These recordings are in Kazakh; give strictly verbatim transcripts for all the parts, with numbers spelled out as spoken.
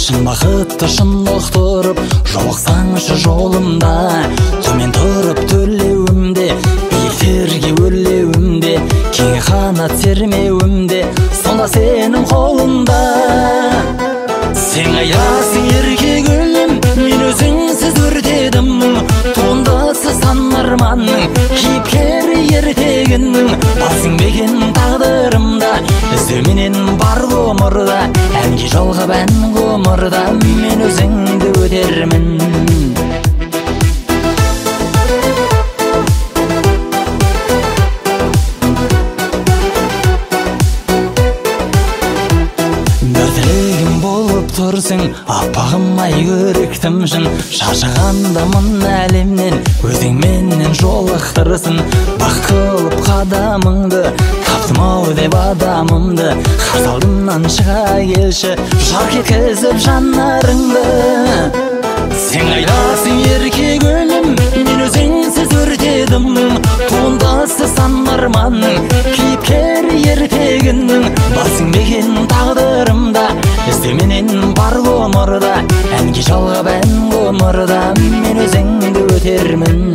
шын бақытты шын ұқтырып жолықсаңшы жолымда. Төмен тұрып төлеуімде, биіктерге өрлеуімде, кең қанат сермеуімде, сонда сенің қолында. Сен аясың еркек өлім, мен өзіңсіз өртедім. Туындысы сан арманның, кейіпкері ертегінің. Басың бекен тағдырымда, іздеуменен бар ғұмырда. Әнге жалғап ән ғұмырда, мен өзіңді өтермін. Тұрсың, аппағым ай көріктім шын. Шаршағанда мұн әлемнен, өзің менен жолықтырсын. Бақ қылып қадамыңды, таптым ау деп адамымды. Қарсы алдымнан шыға келші, жарқ еткізіп жанарыңды. Сен қайдасың еркек өлім, мен өзіңсіз өртедім. Туындысы сан арманның, кейіпкері ертегінің. Басың бекен тағдырымда, іздеуменен бар ғұмырда. Әнге жалғап ән ғұмырда, мен өзіңді өтермін.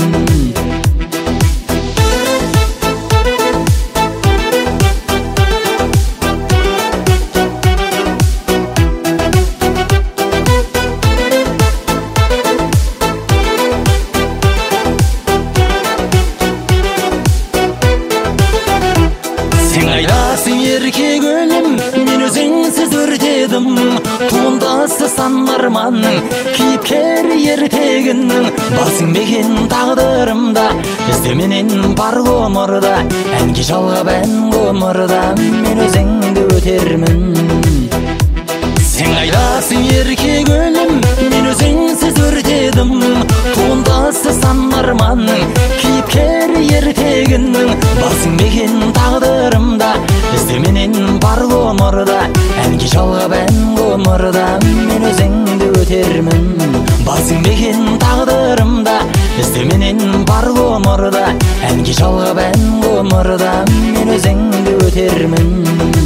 Сен қайдасың еркек өлім, мен өзіңсіз өртедім. Туындысы сан арманның, кейіпкері ертегінің. Басың бекен тағдырымда, іздеуменен бар ғұмырда. Әнге жалғап ән ғұмырда, мен өзіңді өтермін. Сен қайдасың еркек өлім, мен өзіңсіз өртедім. Туындысы сан арманның, кейіпкері ертегінің. Басың бекен тағдырымда, іздеуменен бар ғұмырда. Әнге жалғап ән ғұмырда, мен өзіңді өтермін. Басың бекен тағдырымда, іздеуменен бар ғұмырда. Әнге жалғап ән ғұмырда, мен өзіңді өтермін.